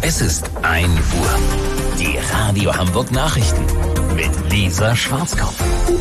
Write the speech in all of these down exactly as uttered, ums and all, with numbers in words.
Es ist ein Uhr. Die Radio Hamburg Nachrichten mit Lisa Schwarzkopf.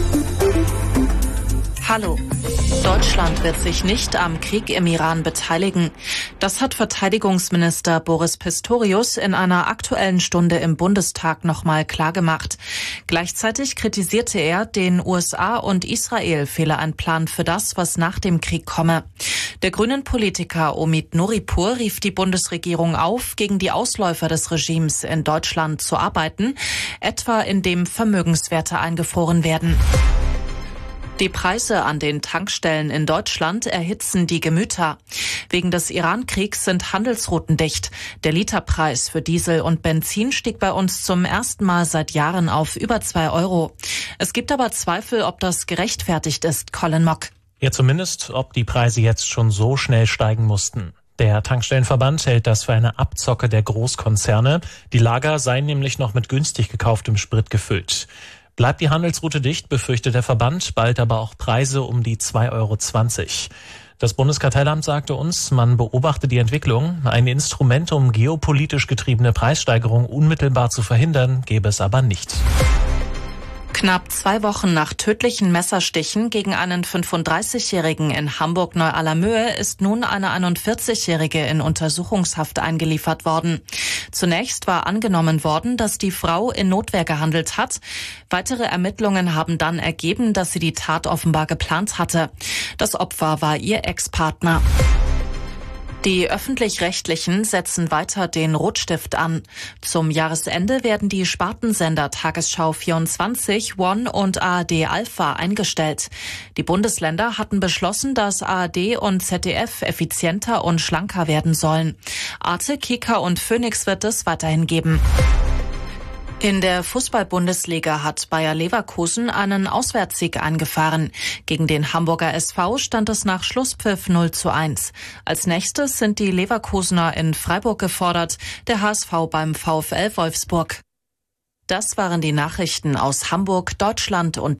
Hallo. Deutschland wird sich nicht am Krieg im Iran beteiligen. Das hat Verteidigungsminister Boris Pistorius in einer Aktuellen Stunde im Bundestag nochmal klargemacht. Gleichzeitig kritisierte er, den U S A und Israel fehle ein Plan für das, was nach dem Krieg komme. Der grünen Politiker Omid Nuripur rief die Bundesregierung auf, gegen die Ausläufer des Regimes in Deutschland zu arbeiten, etwa indem Vermögenswerte eingefroren werden. Die Preise an den Tankstellen in Deutschland erhitzen die Gemüter. Wegen des Iran-Kriegs sind Handelsrouten dicht. Der Literpreis für Diesel und Benzin stieg bei uns zum ersten Mal seit Jahren auf über zwei Euro. Es gibt aber Zweifel, ob das gerechtfertigt ist, Colin Mock. Ja, zumindest, ob die Preise jetzt schon so schnell steigen mussten. Der Tankstellenverband hält das für eine Abzocke der Großkonzerne. Die Lager seien nämlich noch mit günstig gekauftem Sprit gefüllt. Bleibt die Handelsroute dicht, befürchtet der Verband, bald aber auch Preise um die zwei Euro zwanzig. Das Bundeskartellamt sagte uns, man beobachte die Entwicklung. Ein Instrument, um geopolitisch getriebene Preissteigerungen unmittelbar zu verhindern, gäbe es aber nicht. Knapp zwei Wochen nach tödlichen Messerstichen gegen einen fünfunddreißigjährigen in Hamburg-Neu-Allermöhe ist nun eine einundvierzigjährige in Untersuchungshaft eingeliefert worden. Zunächst war angenommen worden, dass die Frau in Notwehr gehandelt hat. Weitere Ermittlungen haben dann ergeben, dass sie die Tat offenbar geplant hatte. Das Opfer war ihr Ex-Partner. Die Öffentlich-Rechtlichen setzen weiter den Rotstift an. Zum Jahresende werden die Spartensender Tagesschau vierundzwanzig, One und A R D Alpha eingestellt. Die Bundesländer hatten beschlossen, dass A R D und Z D F effizienter und schlanker werden sollen. Arte, Kika und Phoenix wird es weiterhin geben. In der Fußball-Bundesliga hat Bayer Leverkusen einen Auswärtssieg eingefahren. Gegen den Hamburger S V stand es nach Schlusspfiff null zu eins. Als nächstes sind die Leverkusener in Freiburg gefordert, der H S V beim VfL Wolfsburg. Das waren die Nachrichten aus Hamburg, Deutschland und